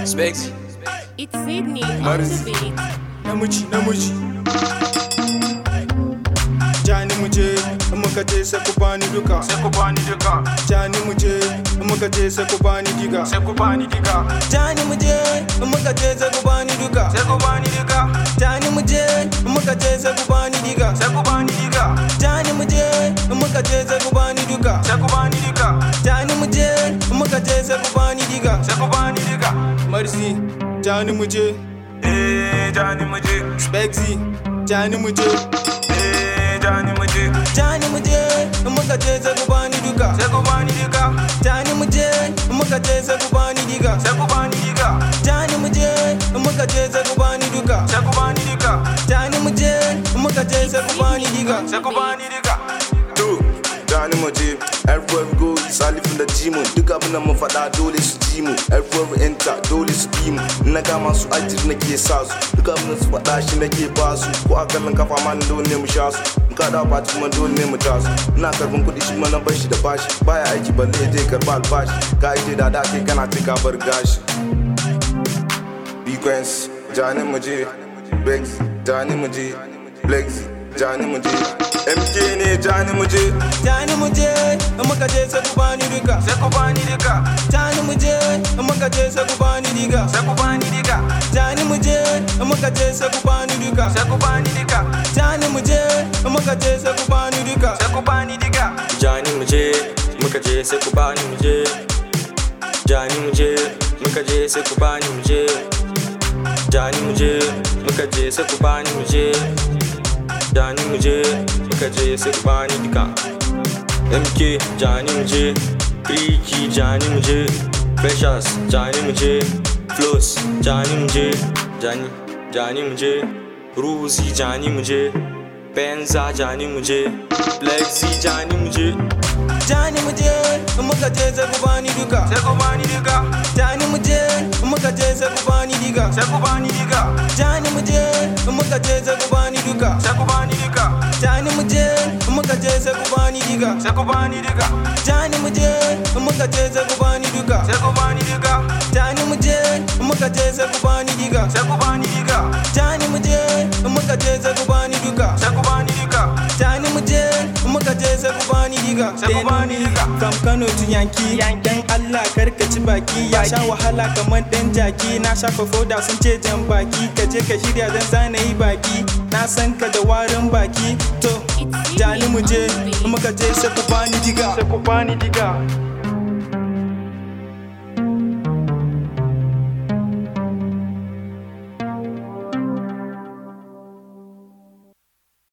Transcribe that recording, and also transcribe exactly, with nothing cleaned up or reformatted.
Specs. It's Sydney on the beat. Namuji, namuji. Jani muje, muka je sai ku bani duka. Sai ku bani duka. Jani muje, muka je sai ku bani diga. Sai ku bani diga. Jani muje, muka je sai ku bani duka. Sai ku bani diga. Jani muje, muka je sai ku bani diga. Sai ku bani diga. Jani muje, muka je sai ku bani duka. Sai ku bani diga. Jani muje, muka je sai ku bani diga. Sai ku bani diga. Mercy, Jani muje. Eh, Jani muje. Spexy, Jani muje. Eh, Jani muje. Jani muje, muka je sai ku bani duka. Sai ku bani diga. Jani muje, muka je sai ku bani diga. Sai ku bani diga. Jani muje, muka je sai ku bani duka. Sai ku bani diga. Jani muje, muka je sai ku bani diga. Sai ku bani diga. To, Jani muje, everywhere we go, sali from the jimu. Duk abin da mun faɗa dole su ji mu. Everywhere we enter, dole su bi mu. Na gama su ajir nake sa su. Duk abin da su faɗa shi nake ba su. Ko a kallon kafa ma dole ne mu sha su. In ka dawo fati kuma dole ne mu ta su. Ina karɓan kuɗi shi ma na bar shi da bashi. Baya aiki balle ya je karɓa albashi. Ka ije da da kai kana cika bar gashi. Frequency, Jani muje. Bex, Jani muje. Flex, Jani muje. M K ne Jani muje. Jani muje, muka je sai ku bani duka. Sai ku bani diga. Jani muje, muka je sai ku bani diga. Sai ku bani diga. Jani muje, muka je sai ku bani duka. Sai ku bani diga. Jani muje, muka je sai ku bani duka. Sai ku bani diga. Jani muje, muka je sai ku bani muje. Jani muje, muka je sai ku bani muje. Jani muje, muka je sai ku bani muje. Jani muje, muka je sai ku bani duka. M K Jani muje, Freaky Jani muje, Precious Jani muje, Flows Jani muje, Jani Jani muje, Ruzi Jani muje, Benza Jani muje, Flexi Jani muje. Jani muje, muka je sai ku bani duka. Sai ku bani diga. Jani muje, muka je sai ku bani diga. Sai ku bani diga. Jani muje, muka je sai ku bani duka. Sai ku bani diga. Jani muje, muka je sai ku bani diga. Sai ku bani diga. Jani muje, muka je sai ku bani duka. Sai ku bani diga. Jani muje, muka je sai ku bani diga. Sai ku bani diga. Jani muje, muka je sai ku bani duka. Sai ku bani diga. Jani muje, muka je sai ku bani diga. Sai ku bani diga. From Kano to Yankee, dan Allah karkaci baki. Ya sha wahala kamar dan jaki. Na shafa foda sun ce jan baki. Ka je ka shirya dan zana yi baki. Na san ka da warin baki. To, Jani muje, muka je sai ku bani diga. Sai ku bani diga.